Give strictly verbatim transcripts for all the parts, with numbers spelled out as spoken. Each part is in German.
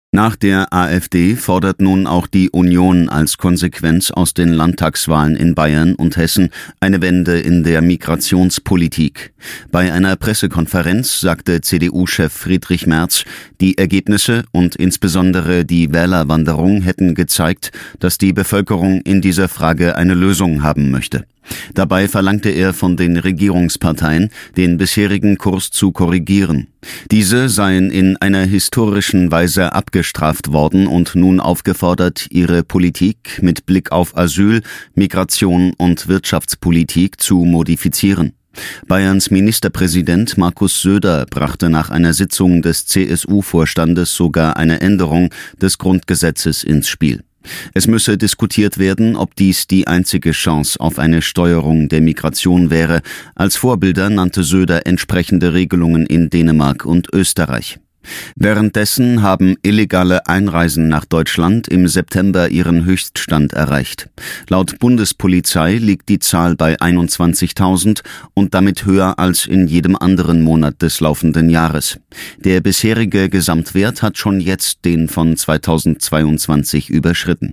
Nach der AfD fordert nun auch die Union als Konsequenz aus den Landtagswahlen in Bayern und Hessen eine Wende in der Migrationspolitik. Bei einer Pressekonferenz sagte C D U-Chef Friedrich Merz, die Ergebnisse und insbesondere die Wählerwanderung hätten gezeigt, dass die Bevölkerung in dieser Frage eine Lösung haben möchte. Dabei verlangte er von den Regierungsparteien, den bisherigen Kurs zu korrigieren. Diese seien in einer historischen Weise abgestraft worden und nun aufgefordert, ihre Politik mit Blick auf Asyl, Migration und Wirtschaftspolitik zu modifizieren. Bayerns Ministerpräsident Markus Söder brachte nach einer Sitzung des C S U-Vorstandes sogar eine Änderung des Grundgesetzes ins Spiel. Es müsse diskutiert werden, ob dies die einzige Chance auf eine Steuerung der Migration wäre. Als Vorbilder nannte Söder entsprechende Regelungen in Dänemark und Österreich. Währenddessen haben illegale Einreisen nach Deutschland im September ihren Höchststand erreicht. Laut Bundespolizei liegt die Zahl bei einundzwanzigtausend und damit höher als in jedem anderen Monat des laufenden Jahres. Der bisherige Gesamtwert hat schon jetzt den von zweitausendzweiundzwanzig überschritten.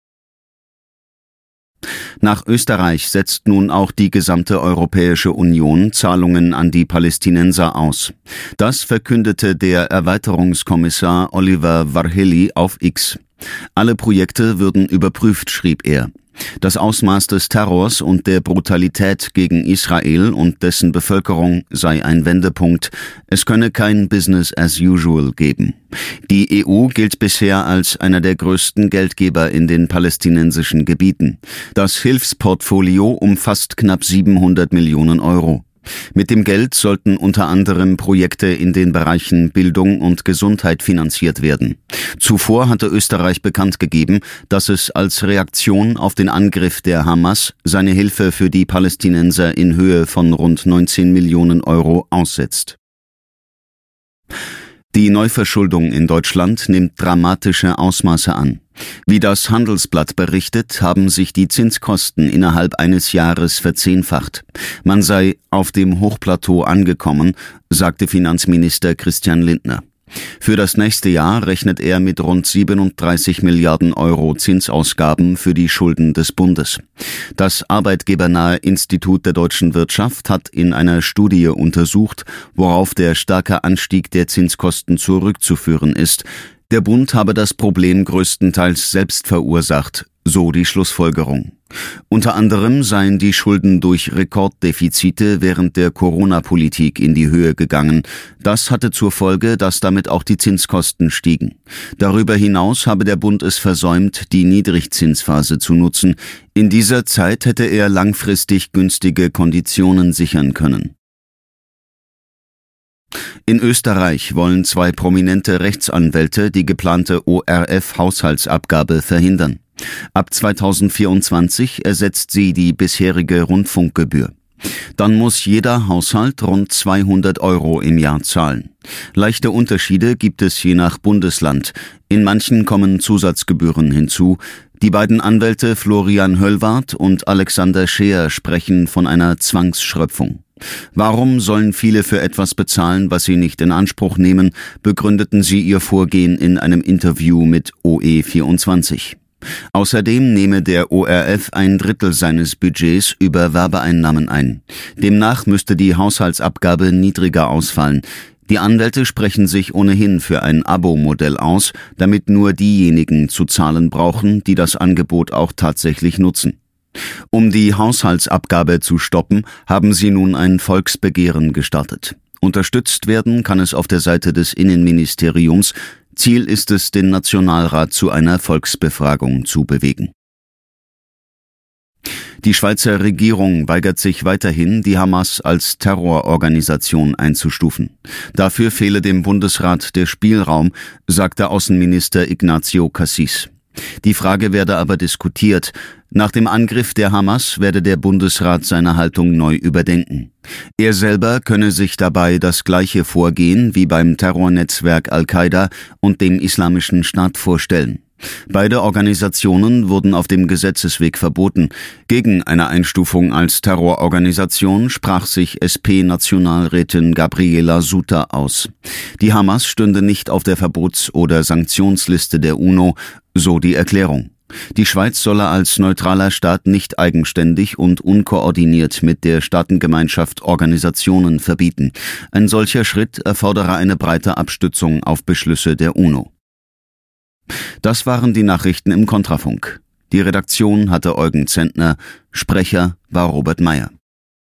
Nach Österreich setzt nun auch die gesamte Europäische Union Zahlungen an die Palästinenser aus. Das verkündete der Erweiterungskommissar Oliver Varhelyi auf X. Alle Projekte würden überprüft, schrieb er. Das Ausmaß des Terrors und der Brutalität gegen Israel und dessen Bevölkerung sei ein Wendepunkt. Es könne kein Business as usual geben. Die E U gilt bisher als einer der größten Geldgeber in den palästinensischen Gebieten. Das Hilfsportfolio umfasst knapp siebenhundert Millionen Euro. Mit dem Geld sollten unter anderem Projekte in den Bereichen Bildung und Gesundheit finanziert werden. Zuvor hatte Österreich bekannt gegeben, dass es als Reaktion auf den Angriff der Hamas seine Hilfe für die Palästinenser in Höhe von rund neunzehn Millionen Euro aussetzt. Die Neuverschuldung in Deutschland nimmt dramatische Ausmaße an. Wie das Handelsblatt berichtet, haben sich die Zinskosten innerhalb eines Jahres verzehnfacht. Man sei auf dem Hochplateau angekommen, sagte Finanzminister Christian Lindner. Für das nächste Jahr rechnet er mit rund siebenunddreißig Milliarden Euro Zinsausgaben für die Schulden des Bundes. Das arbeitgebernahe Institut der deutschen Wirtschaft hat in einer Studie untersucht, worauf der starke Anstieg der Zinskosten zurückzuführen ist. Der Bund habe das Problem größtenteils selbst verursacht, so die Schlussfolgerung. Unter anderem seien die Schulden durch Rekorddefizite während der Corona-Politik in die Höhe gegangen. Das hatte zur Folge, dass damit auch die Zinskosten stiegen. Darüber hinaus habe der Bund es versäumt, die Niedrigzinsphase zu nutzen. In dieser Zeit hätte er langfristig günstige Konditionen sichern können. In Österreich wollen zwei prominente Rechtsanwälte die geplante O R F-Haushaltsabgabe verhindern. Ab zweitausendvierundzwanzig ersetzt sie die bisherige Rundfunkgebühr. Dann muss jeder Haushalt rund zweihundert Euro im Jahr zahlen. Leichte Unterschiede gibt es je nach Bundesland. In manchen kommen Zusatzgebühren hinzu. Die beiden Anwälte Florian Höllwarth und Alexander Scheer sprechen von einer Zwangsschröpfung. Warum sollen viele für etwas bezahlen, was sie nicht in Anspruch nehmen, begründeten sie ihr Vorgehen in einem Interview mit O E vierundzwanzig. Außerdem nehme der O R F ein Drittel seines Budgets über Werbeeinnahmen ein. Demnach müsste die Haushaltsabgabe niedriger ausfallen. Die Anwälte sprechen sich ohnehin für ein Abo-Modell aus, damit nur diejenigen zu zahlen brauchen, die das Angebot auch tatsächlich nutzen. Um die Haushaltsabgabe zu stoppen, haben sie nun ein Volksbegehren gestartet. Unterstützt werden kann es auf der Seite des Innenministeriums. Ziel ist es, den Nationalrat zu einer Volksbefragung zu bewegen. Die Schweizer Regierung weigert sich weiterhin, die Hamas als Terrororganisation einzustufen. Dafür fehle dem Bundesrat der Spielraum, sagte Außenminister Ignacio Cassis. Die Frage werde aber diskutiert. Nach dem Angriff der Hamas werde der Bundesrat seine Haltung neu überdenken. Er selber könne sich dabei das gleiche Vorgehen wie beim Terrornetzwerk Al-Qaida und dem Islamischen Staat vorstellen. Beide Organisationen wurden auf dem Gesetzesweg verboten. Gegen eine Einstufung als Terrororganisation sprach sich S P-Nationalrätin Gabriela Suter aus. Die Hamas stünde nicht auf der Verbots- oder Sanktionsliste der UNO, so die Erklärung. Die Schweiz solle als neutraler Staat nicht eigenständig und unkoordiniert mit der Staatengemeinschaft Organisationen verbieten. Ein solcher Schritt erfordere eine breite Abstützung auf Beschlüsse der UNO. Das waren die Nachrichten im Kontrafunk. Die Redaktion hatte Eugen Zentner, Sprecher war Robert Meyer.